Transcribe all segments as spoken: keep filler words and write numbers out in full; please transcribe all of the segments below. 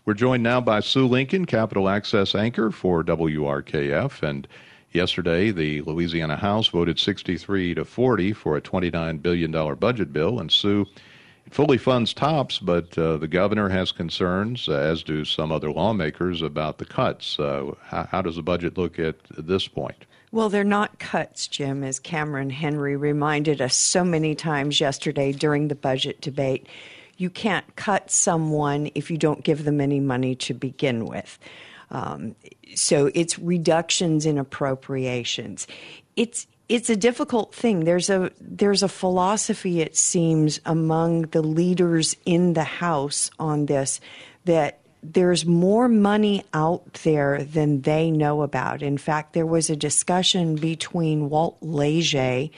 We're joined now by Sue Lincoln, Capitol Access anchor for W R K F. And yesterday, the Louisiana House voted sixty-three to forty for a twenty-nine billion dollars budget bill. And Sue, it fully funds TOPS, but uh, the governor has concerns, uh, as do some other lawmakers, about the cuts. Uh, how, how does the budget look at this point? Well, they're not cuts, Jim, as Cameron Henry reminded us so many times yesterday during the budget debate. You can't cut someone if you don't give them any money to begin with. Um, so it's reductions in appropriations. It's it's a difficult thing. There's a there's a philosophy, it seems, among the leaders in the House on this that there's more money out there than they know about. In fact, there was a discussion between Walt Leger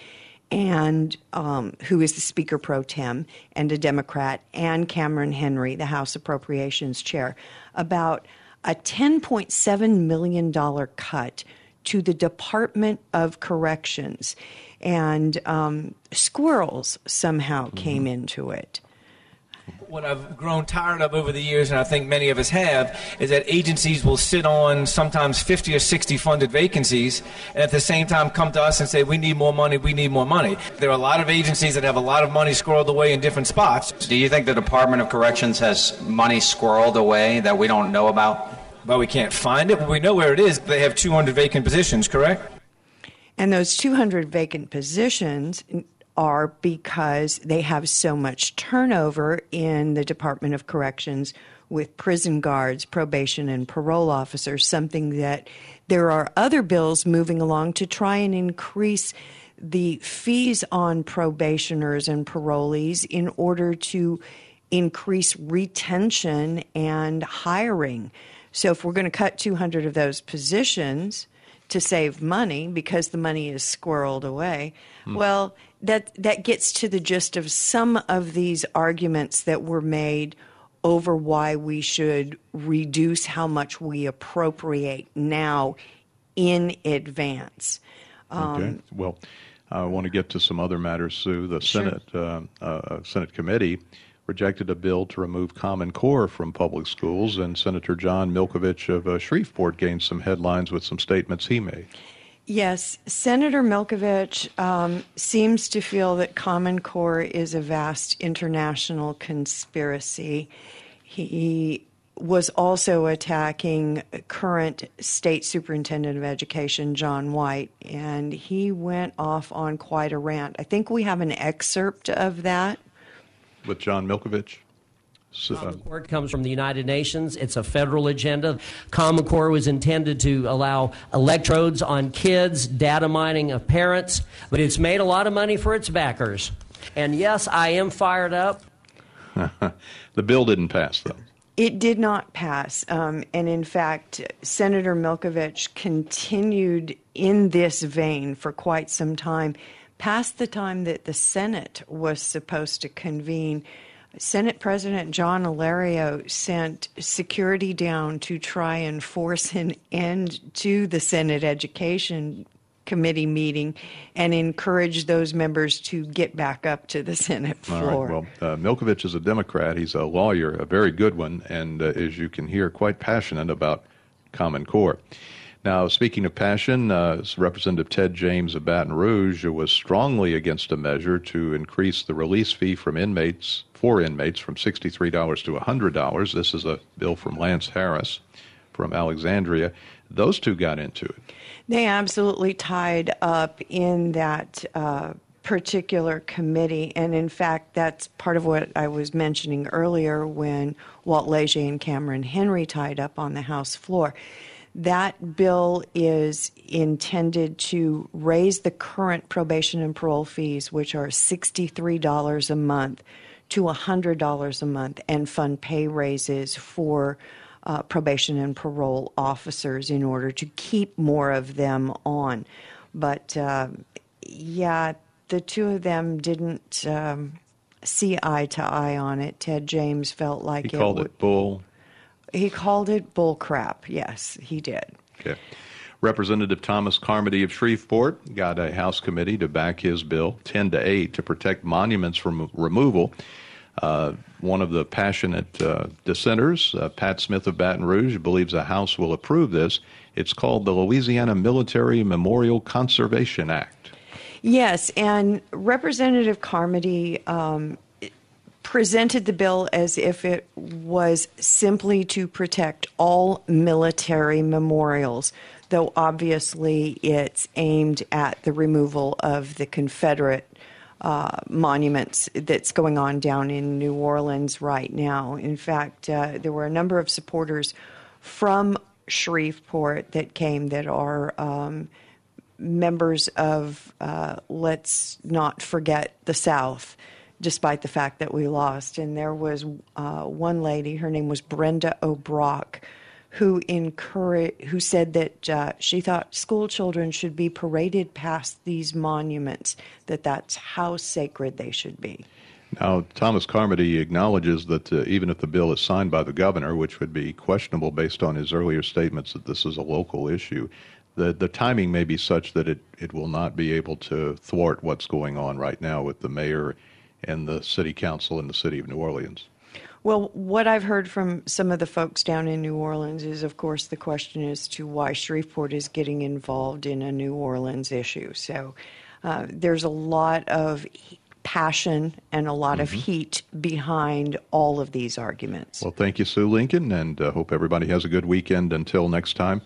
and um, who is the Speaker pro tem and a Democrat, and Cameron Henry, the House Appropriations Chair, about a ten point seven million dollars cut to the Department of Corrections. And um, squirrels somehow mm-hmm. came into it. What I've grown tired of over the years, and I think many of us have, is that agencies will sit on sometimes fifty or sixty funded vacancies and at the same time come to us and say, we need more money, we need more money. There are a lot of agencies that have a lot of money squirreled away in different spots. Do you think the Department of Corrections has money squirreled away that we don't know about? Well, we can't find it, but we know where it is. They have two hundred vacant positions, correct? And those two hundred vacant positions are because they have so much turnover in the Department of Corrections with prison guards, probation, and parole officers, something that there are other bills moving along to try and increase the fees on probationers and parolees in order to increase retention and hiring. So if we're going to cut two hundred of those positions to save money because the money is squirreled away, hmm. well, that that gets to the gist of some of these arguments that were made over why we should reduce how much we appropriate now in advance. Um, okay. Well, I want to get to some other matters, Sue. The sure. Senate uh, uh, Senate committee rejected a bill to remove Common Core from public schools, and Senator John Milkovich of uh, Shreveport gained some headlines with some statements he made. Yes, Senator Milkovich um, seems to feel that Common Core is a vast international conspiracy. He was also attacking current State Superintendent of Education, John White, and he went off on quite a rant. I think we have an excerpt of that. With John Milkovich? So, uh, Common Core comes from the United Nations. It's a federal agenda. Common Core was intended to allow electrodes on kids, data mining of parents, but it's made a lot of money for its backers. And yes, I am fired up. The bill didn't pass, though. It did not pass. Um, and in fact, Senator Milkovich continued in this vein for quite some time, past the time that the Senate was supposed to convene. Senate President John Alario sent security down to try and force an end to the Senate Education Committee meeting and encourage those members to get back up to the Senate floor. All right. Well, uh, Milkovich is a Democrat. He's a lawyer, a very good one, and uh, as you can hear, quite passionate about Common Core. Now, speaking of passion, uh, Representative Ted James of Baton Rouge was strongly against a measure to increase the release fee from inmates for inmates from sixty-three dollars to one hundred dollars. This is a bill from Lance Harris from Alexandria. Those two got into it. They absolutely tied up in that uh, particular committee. And in fact, that's part of what I was mentioning earlier when Walt Leger and Cameron Henry tied up on the House floor. That bill is intended to raise the current probation and parole fees, which are sixty-three dollars a month, to one hundred dollars a month, and fund pay raises for uh, probation and parole officers in order to keep more of them on. But, uh, yeah, the two of them didn't um, see eye to eye on it. Ted James felt like he it called would, it bull. He called it bull crap. Yes, he did. Okay. Representative Thomas Carmody of Shreveport got a House committee to back his bill ten to eight to protect monuments from removal. Uh, one of the passionate uh, dissenters, uh, Pat Smith of Baton Rouge, believes the House will approve this. It's called the Louisiana Military Memorial Conservation Act. Yes, and Representative Carmody um, presented the bill as if it was simply to protect all military memorials, though obviously it's aimed at the removal of the Confederate uh, monuments that's going on down in New Orleans right now. In fact, uh, there were a number of supporters from Shreveport that came that are um, members of uh, Let's Not Forget the South, despite the fact that we lost. And there was uh, one lady, her name was Brenda O'Brock, who encouraged, who said that uh, she thought school children should be paraded past these monuments, that that's how sacred they should be. Now, Thomas Carmody acknowledges that uh, even if the bill is signed by the governor, which would be questionable based on his earlier statements that this is a local issue, the, the timing may be such that it, it will not be able to thwart what's going on right now with the mayor and the city council in the city of New Orleans. Well, what I've heard from some of the folks down in New Orleans is, of course, the question as to why Shreveport is getting involved in a New Orleans issue. So uh, there's a lot of passion and a lot mm-hmm. of heat behind all of these arguments. Well, thank you, Sue Lincoln, and uh, hope everybody has a good weekend until next time.